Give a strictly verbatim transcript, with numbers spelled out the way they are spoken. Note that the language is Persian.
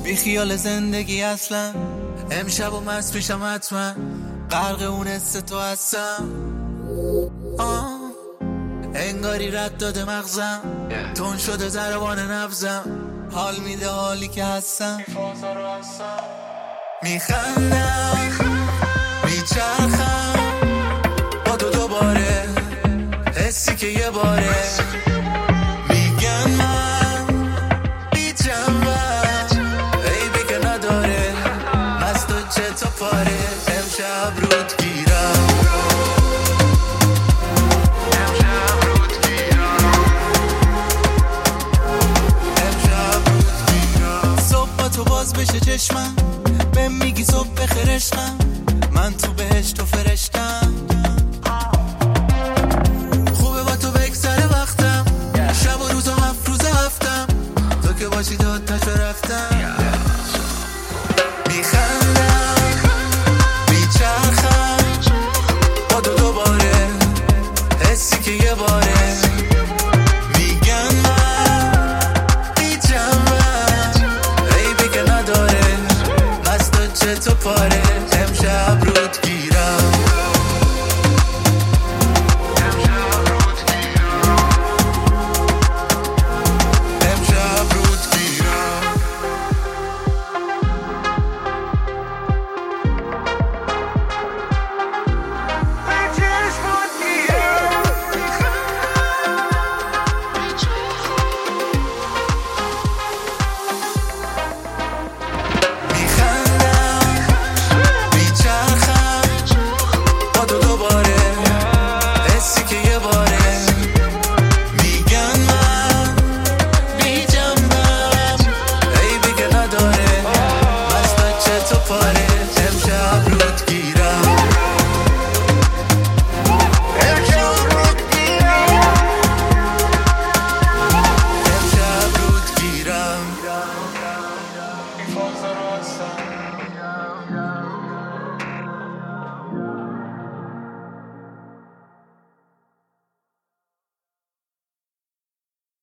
بی خیال زندگی اصلا، امشب و مست پیشم حتما، غرق اون حس تو هستم. آه انگاری رد داده مغزم، تون شده ضربان نبزم، حال میده حالی که هستم. میخندم میچرخم